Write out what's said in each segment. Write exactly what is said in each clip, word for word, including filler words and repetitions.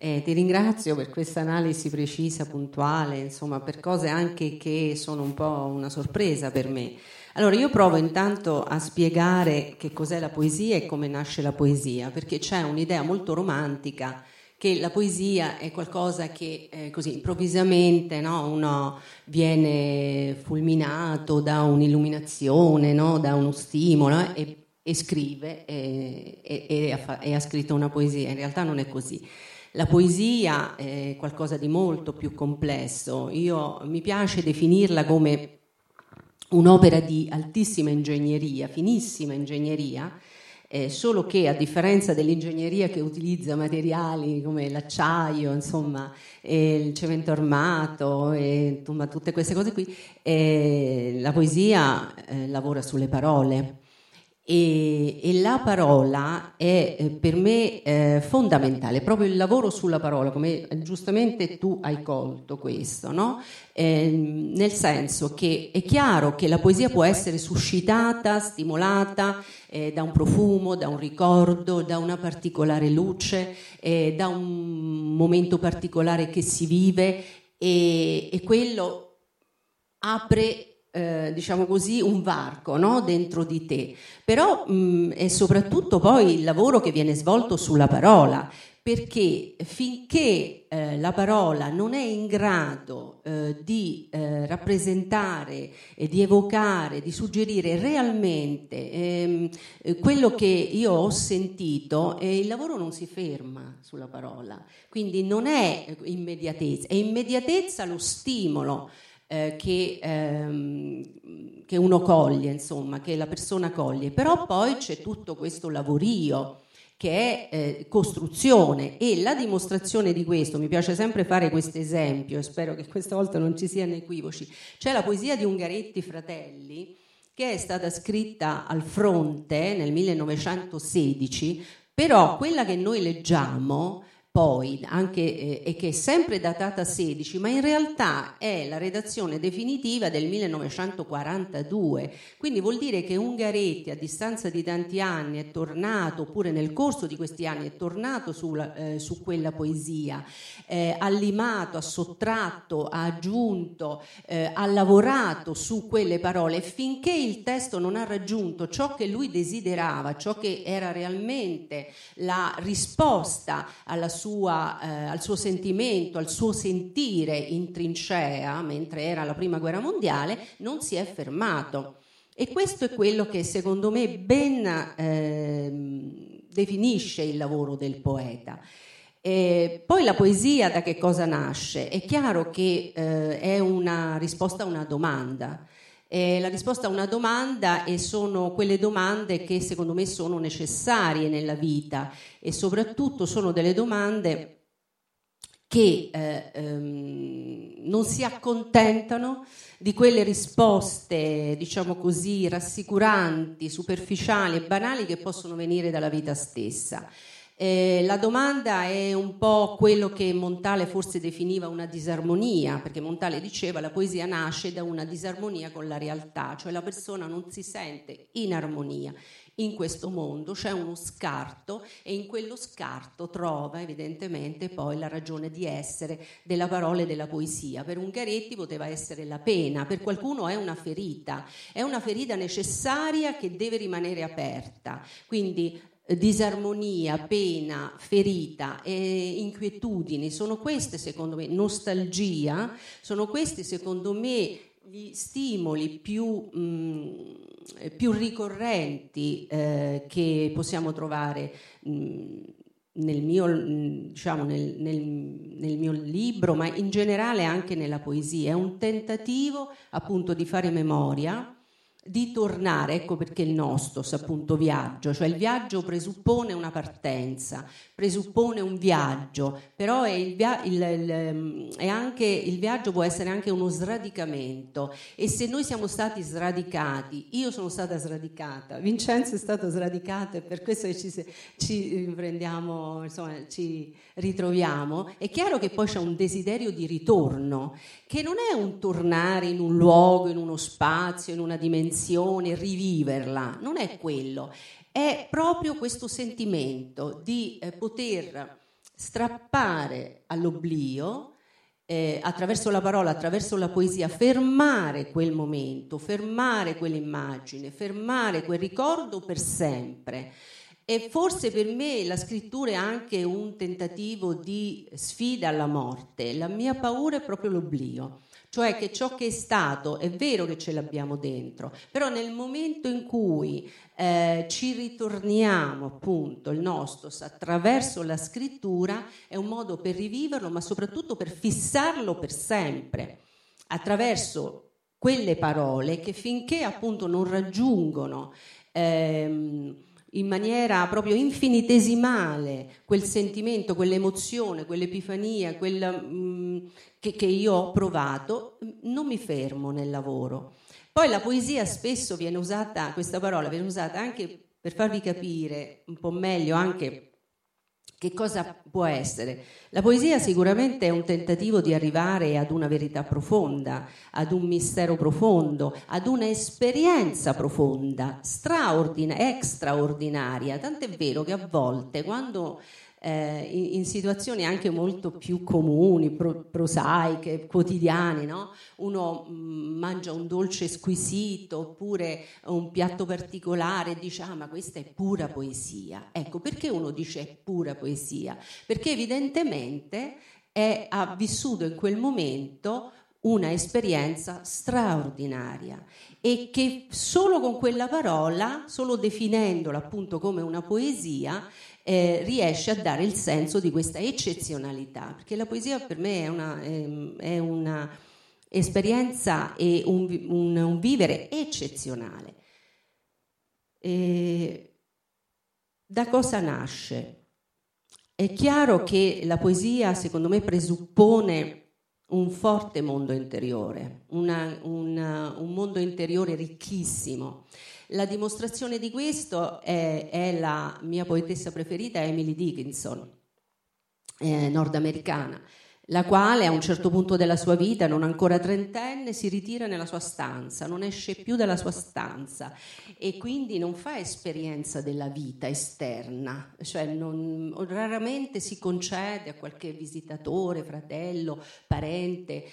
Eh, ti ringrazio per questa analisi precisa, puntuale, insomma, per cose anche che sono un po' una sorpresa per me. Allora, io provo intanto a spiegare che cos'è la poesia e come nasce la poesia, perché c'è un'idea molto romantica che la poesia è qualcosa che eh, così improvvisamente, no, uno viene fulminato da un'illuminazione, no, da uno stimolo eh, e, e scrive e, e, e, ha, e ha scritto una poesia. In realtà non è così. La poesia è qualcosa di molto più complesso. Io mi piace definirla come un'opera di altissima ingegneria, finissima ingegneria, eh, solo che a differenza dell'ingegneria che utilizza materiali come l'acciaio, insomma, eh, il cemento armato, e, insomma, tutte queste cose qui, eh, la poesia eh, lavora sulle parole. E, e la parola è eh, per me eh, fondamentale, proprio il lavoro sulla parola, come giustamente tu hai colto questo, no? Eh, nel senso che è chiaro che la poesia può essere suscitata, stimolata eh, da un profumo, da un ricordo, da una particolare luce, eh, da un momento particolare che si vive e, e quello apre Eh, diciamo così, un varco, no? Dentro di te, però mh, è soprattutto poi il lavoro che viene svolto sulla parola, perché finché eh, la parola non è in grado eh, di eh, rappresentare e di evocare, di suggerire realmente ehm, quello che io ho sentito, eh, il lavoro non si ferma sulla parola, quindi non è immediatezza, è immediatezza lo stimolo Eh, che, ehm, che uno coglie, insomma, che la persona coglie, però poi c'è tutto questo lavorio che è eh, costruzione, e la dimostrazione di questo, mi piace sempre fare questo esempio e spero che questa volta non ci siano equivoci, c'è la poesia di Ungaretti Fratelli che è stata scritta al fronte nel millenovecentosedici, però quella che noi leggiamo poi anche eh, e che è sempre datata sedici, ma in realtà è la redazione definitiva del millenovecentoquarantadue, quindi vuol dire che Ungaretti a distanza di tanti anni è tornato, oppure nel corso di questi anni è tornato sulla, eh, su quella poesia, eh, ha limato, ha sottratto, ha aggiunto, eh, ha lavorato su quelle parole, e finché il testo non ha raggiunto ciò che lui desiderava, ciò che era realmente la risposta alla Sua, eh, al suo sentimento, al suo sentire in trincea mentre era la prima guerra mondiale, non si è fermato. E questo è quello che secondo me ben eh, definisce il lavoro del poeta. E poi la poesia da che cosa nasce? È chiaro che eh, è una risposta a una domanda. Eh, la risposta a una domanda, e sono quelle domande che secondo me sono necessarie nella vita, e soprattutto sono delle domande che eh, ehm, non si accontentano di quelle risposte, diciamo così, rassicuranti, superficiali e banali che possono venire dalla vita stessa. Eh, la domanda è un po' quello che Montale forse definiva una disarmonia, perché Montale diceva la poesia nasce da una disarmonia con la realtà, cioè la persona non si sente in armonia in questo mondo, c'è uno scarto, e in quello scarto trova evidentemente poi la ragione di essere della parola e della poesia. Per Ungaretti poteva essere la pena, per qualcuno è una ferita, è una ferita necessaria che deve rimanere aperta, quindi disarmonia, pena, ferita e inquietudini sono queste, secondo me, nostalgia, sono questi secondo me gli stimoli più, mh, più ricorrenti eh, che possiamo trovare mh, nel mio, diciamo, nel, nel, nel mio libro, ma in generale anche nella poesia. È un tentativo appunto di fare memoria, di tornare, ecco perché il nostos, appunto, viaggio, cioè il viaggio presuppone una partenza, presuppone un viaggio, però è, il via- il, il, è anche, il viaggio può essere anche uno sradicamento, e se noi siamo stati sradicati, io sono stata sradicata, Vincenzo è stato sradicato, e per questo ci, ci prendiamo, insomma, ci ritroviamo, è chiaro che poi c'è un desiderio di ritorno, che non è un tornare in un luogo, in uno spazio, in una dimensione, riviverla, non è quello, è proprio questo sentimento di eh, poter strappare all'oblio, eh, attraverso la parola, attraverso la poesia, fermare quel momento, fermare quell'immagine, fermare quel ricordo per sempre. E forse per me la scrittura è anche un tentativo di sfida alla morte. La mia paura è proprio l'oblio, cioè che ciò che è stato, è vero che ce l'abbiamo dentro, però nel momento in cui eh, ci ritorniamo appunto il nostro attraverso la scrittura, è un modo per riviverlo, ma soprattutto per fissarlo per sempre, attraverso quelle parole che finché appunto non raggiungono ehm, in maniera proprio infinitesimale quel sentimento, quell'emozione, quell'epifania, quella, mh, che, che io ho provato, non mi fermo nel lavoro. Poi la poesia spesso viene usata, questa parola viene usata anche per farvi capire un po' meglio anche che cosa può essere. La poesia sicuramente è un tentativo di arrivare ad una verità profonda, ad un mistero profondo, ad una esperienza profonda, straordinaria, extraordinaria. Tant'è vero che a volte quando eh, in, in situazioni anche molto più comuni, pro, prosaiche, quotidiane, no? Uno mh, mangia un dolce squisito oppure un piatto particolare e dice ah ma questa è pura poesia. Ecco, perché uno dice è pura poesia? Perché evidentemente è, ha vissuto in quel momento una esperienza straordinaria e che solo con quella parola, solo definendola appunto come una poesia, eh, riesce a dare il senso di questa eccezionalità, perché la poesia per me è una, è, è una esperienza e un, un, un vivere eccezionale. E da cosa nasce? È chiaro che la poesia secondo me presuppone un forte mondo interiore, una, una, un mondo interiore ricchissimo. La dimostrazione di questo è, è la mia poetessa preferita, Emily Dickinson, eh, nordamericana, la quale a un certo punto della sua vita, non ancora trentenne, si ritira nella sua stanza, non esce più dalla sua stanza e quindi non fa esperienza della vita esterna, cioè non, raramente si concede a qualche visitatore, fratello, parente,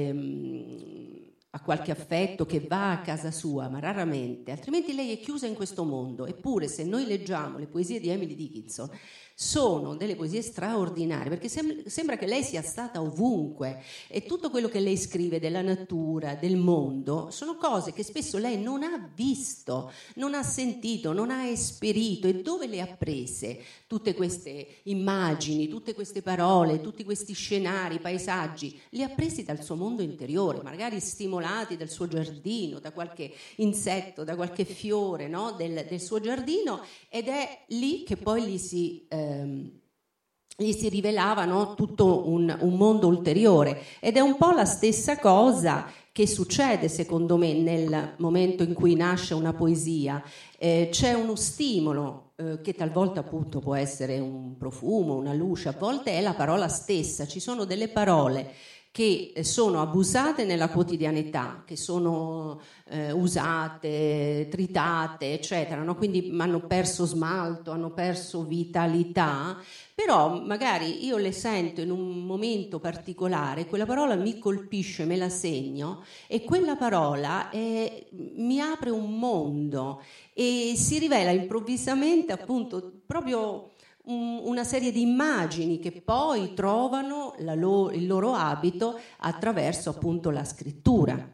ehm, a qualche affetto che va a casa sua, ma raramente, altrimenti lei è chiusa in questo mondo. Eppure se noi leggiamo le poesie di Emily Dickinson sono delle poesie straordinarie, perché sem- sembra che lei sia stata ovunque e tutto quello che lei scrive della natura, del mondo, sono cose che spesso lei non ha visto, non ha sentito, non ha esperito. E dove le ha prese tutte queste immagini, tutte queste parole, tutti questi scenari, paesaggi? Li ha presi dal suo mondo interiore, magari stimolati dal suo giardino, da qualche insetto, da qualche fiore, no? del, del suo giardino, ed è lì che poi gli si... Eh, gli si rivelava, no, tutto un, un mondo ulteriore, ed è un po' la stessa cosa che succede secondo me nel momento in cui nasce una poesia. Eh, c'è uno stimolo eh, che talvolta appunto può essere un profumo, una luce, a volte è la parola stessa. Ci sono delle parole che sono abusate nella quotidianità, che sono eh, usate, tritate, eccetera, no? Quindi hanno perso smalto, hanno perso vitalità, però magari io le sento in un momento particolare, quella parola mi colpisce, me la segno e quella parola è, mi apre un mondo e si rivela improvvisamente appunto proprio una serie di immagini che poi trovano la loro, il loro abito attraverso appunto la scrittura.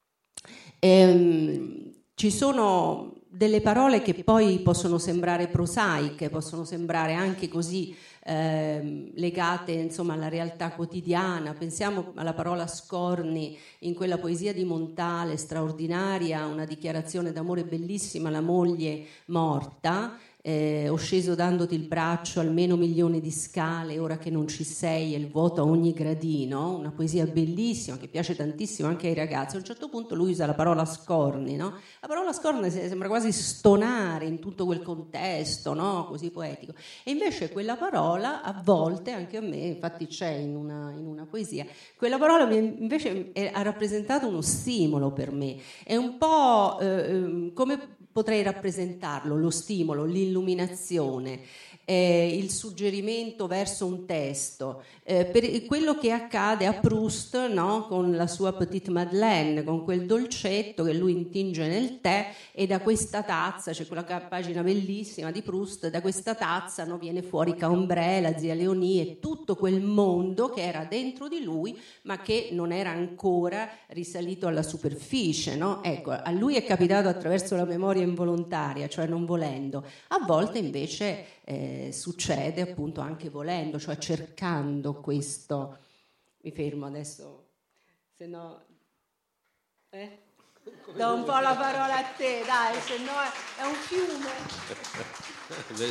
Ehm, ci sono delle parole che poi possono sembrare prosaiche, possono sembrare anche così eh, legate insomma alla realtà quotidiana. Pensiamo alla parola scorni in quella poesia di Montale straordinaria, una dichiarazione d'amore bellissima alla moglie morta. Eh, ho sceso dandoti il braccio almeno milioni di scale, ora che non ci sei è il vuoto a ogni gradino, una poesia bellissima che piace tantissimo anche ai ragazzi. A un certo punto lui usa la parola scorni, no? La parola scorni sembra quasi stonare in tutto quel contesto, no? Così poetico, e invece quella parola a volte, anche a me, infatti c'è in una, in una poesia, quella parola invece è, ha rappresentato uno stimolo per me. È un po' eh, come potrei rappresentarlo, lo stimolo, l'illuminazione, eh, il suggerimento verso un testo, eh, per quello che accade a Proust, no? Con la sua Petite Madeleine, con quel dolcetto che lui intinge nel tè, e da questa tazza, c'è quella pagina bellissima di Proust, da questa tazza, no, viene fuori Cambrai, la zia Leonie e tutto quel mondo che era dentro di lui ma che non era ancora risalito alla superficie, no? Ecco, a lui è capitato attraverso la memoria involontaria, cioè non volendo. A volte invece eh, succede appunto anche volendo, cioè cercando questo. Mi fermo adesso, se no... Eh? Do un po' la parola a te, dai, se no è, è un fiume.